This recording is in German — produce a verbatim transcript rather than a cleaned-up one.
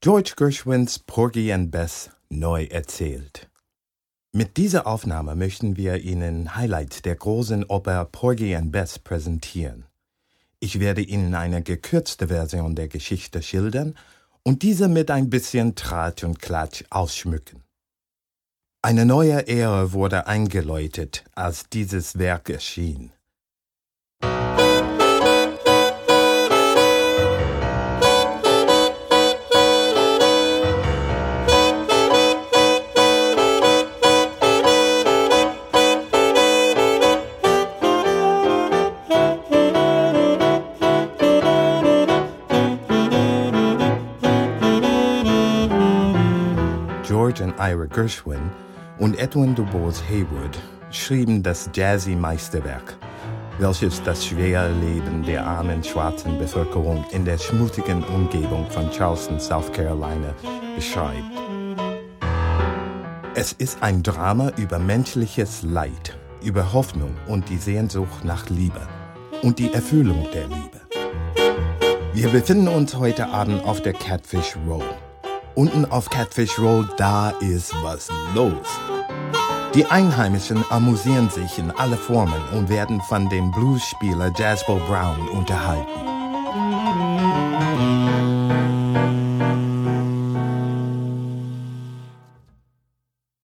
George Gershwins Porgy and Bess neu erzählt. Mit dieser Aufnahme möchten wir Ihnen Highlights der großen Oper Porgy and Bess präsentieren. Ich werde Ihnen eine gekürzte Version der Geschichte schildern und diese mit ein bisschen Tratsch und Klatsch ausschmücken. Eine neue Ära wurde eingeläutet, als dieses Werk erschien. George und Ira Gershwin und Edwin Du Bois Haywood schrieben das Jazzy-Meisterwerk, welches das schwere Leben der armen schwarzen Bevölkerung in der schmutzigen Umgebung von Charleston, South Carolina, beschreibt. Es ist ein Drama über menschliches Leid, über Hoffnung und die Sehnsucht nach Liebe und die Erfüllung der Liebe. Wir befinden uns heute Abend auf der Catfish Roll. Unten auf Catfish Roll, da ist was los. Die Einheimischen amüsieren sich in alle Formen und werden von dem Bluesspieler Jasper Brown unterhalten.